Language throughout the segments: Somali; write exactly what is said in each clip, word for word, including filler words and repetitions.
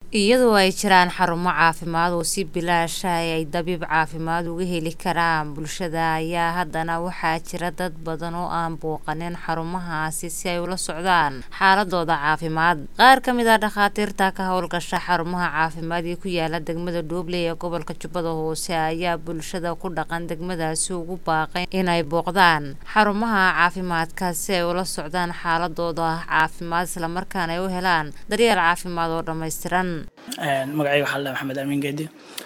iyadoo ay jiraan xarumo caafimaad oo si bilaash ah ay dabiib caafimaad uga heli karaan bulshada ayaa haddana waxaa jira dad badan oo aan booqanin xarumahaasi si ay ula socdaan xaaladooda caafimaad. Qaar ka mid ah dhakhaatiirta ka howlgasha xarumaha caafimaad ee ku yaala degmada Doobley ee gobolka Jubbada Hoose ayaa bulshada ku dhaqan degmadaasi ugu baaqay inay booqdaan xarumaha caafimaadka si ay ula socdaan xaaladooda caafimaad isla markaana ay u helaan daryeel caafimaad oo dhammaystiran. magacayga waxa la Maxamed Amiin Geedi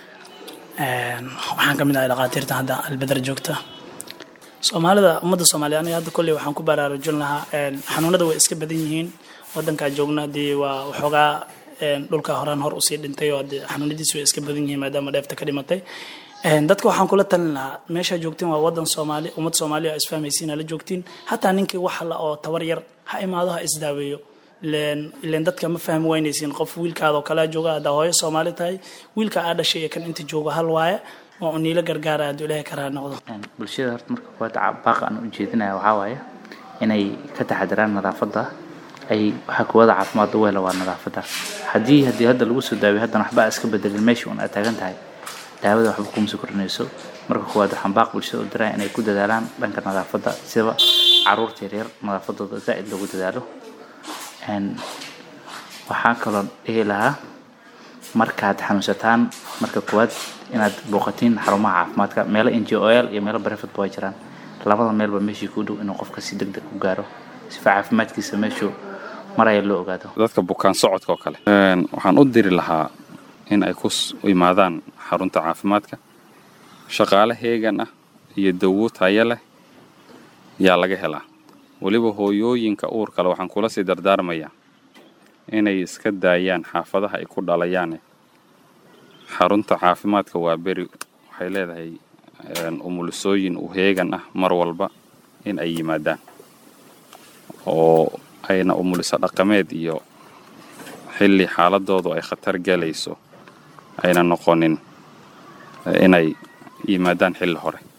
een waxaan kamid ahay dhaqaatiirta hadda albadar joogta Soomaalida umada Soomaaliyeed hadda kulli waxaan ku baraarujin lahaa een xanuunada way iska badan yihiin wadanka joogna di waa waxoogaa een dhulka horaan hor u sii dhintay oo xanuunadiisu way iska badan yihiin maadaama dheefta ka dhimatay een dadka waxaan kula talin lahaa meesha joogtiin waa wadan Soomaali umad Soomaali ah isfahmaysiin la joogtiin hatta ninkii wax la oo tawar yar ha imaado ha isdaaweeyo leen leen dadka ma fahmi waynaysiin qof wiilkaada oo kala jooga hada hooyo Soomaali tahay wiilka aad dhashay kan inta jooga hal waaye oo niila gargaara aad Ilaahay ka raanoqdo bulshada horta marka kuwada baaqa aan u jeedinayo waxa waaye inay ka taxadaraan nadaafada ay waxa kuwada caafimaad u wehelo waa nadaafada hadii hadii hadda lagu soo daaweeyo hadda waxba iska bedelin meeshii una taagan tahay daawada waxba kuma soo kordhinayso marka kuwada xambaaq bulshada u diray inay ku dadaalaan dhanka nadaafada sida caruurta yar nadaafadooda zaid loogu dadaalo een waxa kale ee laha markaad xanuunsataan marka kuwad inaad booqatiin xarumaha caafimaadka meel N G O iyo meel private boy jiraan labada meelba meeshii ku dhow inuu qofka si degdeg u gaaro si caafimaadkiisa meeshu maray loo ogaado dadka bukaan socodka oo kale een waxaan u diri lahaa in ay ku imaadaan xarunta caafimaadka shaqaale heegan ah iyo dawo tayo leh yaa laga helaa waliba hooyooyinka uurka leh waxaan kula sii dardaarmayaa inay iska daayaan xaafadaha ay ku dhalayaan xarunta caafimaadka waa beri waxay leedahay umulisooyin u heegan ah mar walba in ay yimaadaan oo ayna umulisa dhaqameed iyo xilli xaaladoodu ay khatar galayso ayna noqonin inay yimaadaan xilli hore